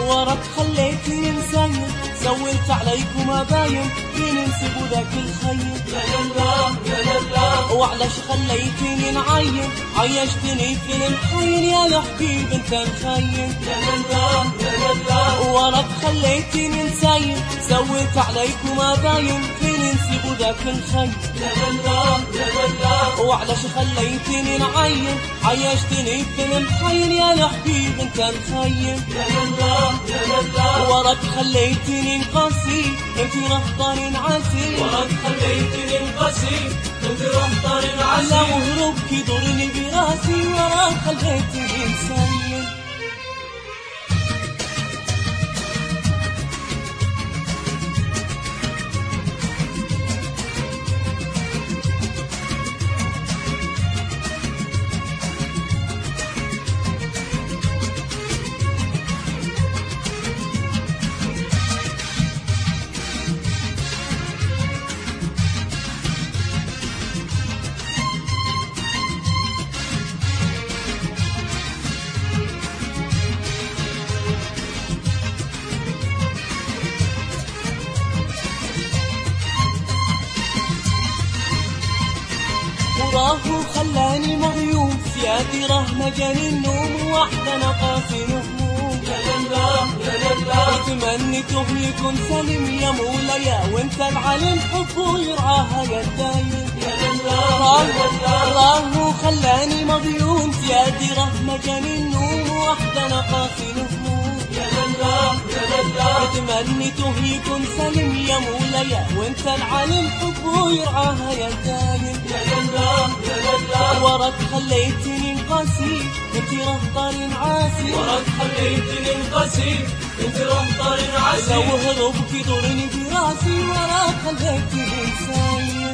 وراك خليتني مساير، سويت عليكم أباين بننسب ذاك الخير. يا لله يا لله، وعلاش خليتني نعين، عيشتني في المحين يا الحبيب انت مخين. يا لله يا لله، وراك خليتني مساير، سويت عليكم أباين بننسب ذاك الخير. يا لله يا لله، وعلاش خليتني نعين، عيشتني في المحين يا الحبيب انت مخين. يا لله يا لله، وراك خليتني نقاسي انت رهطاني نعاسي. وراك خليتني انقسي انت رهطاني لو نعسي. هروبك يضرني براسي، وراك خليتني مساير. وراه خلاني مغيوم سيادي، راه مجاني النوم وحده نقاسي هموم. يا لله يا لله، تمنيته يكون سليم يا مولاي، وانت العلم حبه يرعاها يا الدايم. يا لله يا لله، راه خلاني مغيوم سيادي، راه مجاني النوم وحده نقاسي هموم. يا لله يا لله، تمنيته يكون سليم يا مولاي، وانت العلم حبه يرعاها يا الدايم. يا لله يا لله، وراك خليتني نقاسي انت رهطاني نعاسي. وراك خليتني انقسي انت رهطاني لو نعسي. هروبك يضرني براسي، وراك خليتني مساير.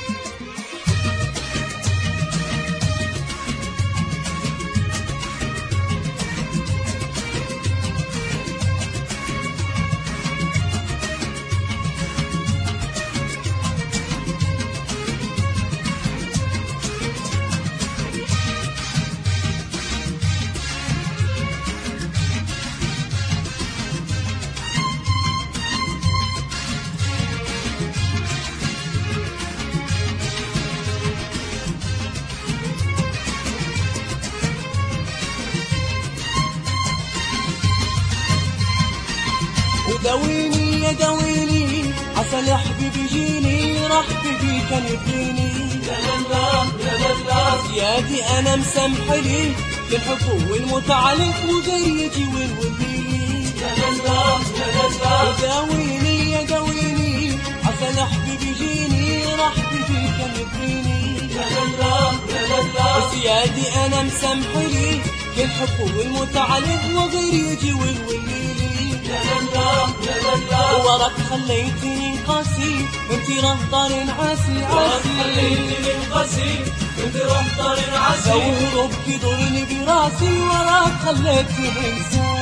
وداويني يا داويني، عسى يا حبيبي جيني، راح بيبي كان يبغيني. يا لله يا لله، سيادي انا مسامحلي للحب والمتعلق، وغير يجي ويولي. يا لله يا لله، وداويني يا داويني، عسى يا حبيبي جيني، راح بيبي كان يبغيني. يا لله يا لله، سيادي انا مسامحلي للحب والمتعلق، وغير يجي ويولي. يا لله يا لله، وراك خليتني قاسي انت رهطاني نعاسي وراك عاسي. خليتني انقسي انت رهطاني لو نعسي. هروبك يضرني براسي، وراك خليتني انسان.